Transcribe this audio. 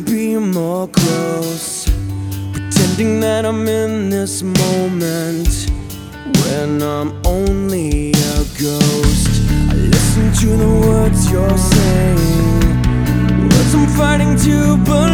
Be more close, pretending that I'm in this moment when I'm only a ghost. I listen to the words you're saying, words I'm fighting to believe.